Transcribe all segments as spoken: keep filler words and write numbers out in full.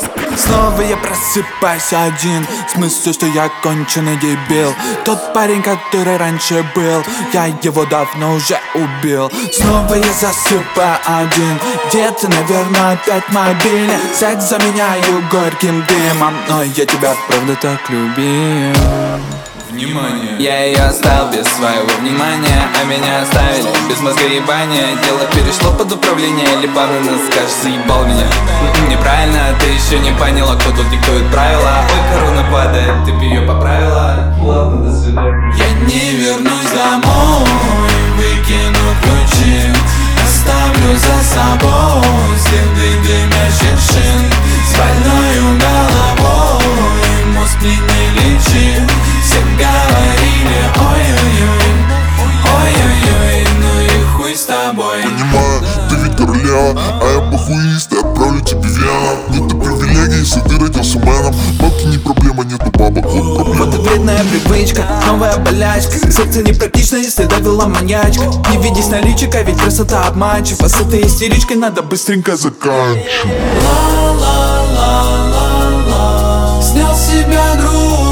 Снова я просыпаюсь один. Смысл, что я конченый дебил. Тот парень, который раньше был, я его давно уже убил. Снова я засыпаю один. Где-то, наверное, опять мобильный. Секс заменяю горьким дымом, но я тебя правда так любил. Внимание. Я ее оставил без своего внимания, а меня оставили без мозгоебания. Дело перешло под управление, либо она скажешь, заебал меня. Неправильно, ты еще не поняла, кто тут диктует правила. Ой, корона падает, ты б ее поправила. Ладно, до свидания. Я не вернусь домой, выкину ключи, оставлю за собой следы дымящих шин. С больною головой мозг мне не лечи. Все говорили ой-ой-ой, ой-ой-ой, ну и хуй с тобой. Понимаю, ты ведь королева, а я похуист, и отправлю тебе вена. Это привилегия, если ты родился мэном. Бабки не проблема, нету бабок, вот проблема. Вот вредная привычка, новая болячка. Сердце непрактично, если довела маньячка. Не видись на личико, ведь красота обманчива. С этой истеричкой надо быстренько заканчивать. Ла-ла-ла-ла-ла, снял с себя груз.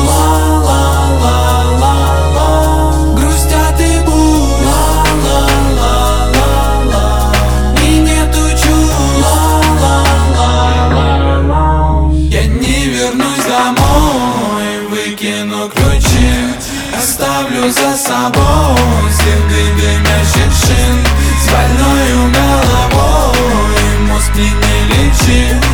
Ла-ла-ла-ла-ла, грустят и будь. Ла-ла-ла-ла-ла, и нету чувств. Ла-ла-ла-ла-ла, я не вернусь домой, выкину ключи, оставлю за собой следы дымящих шин. С больною головой мозг мне не лечи.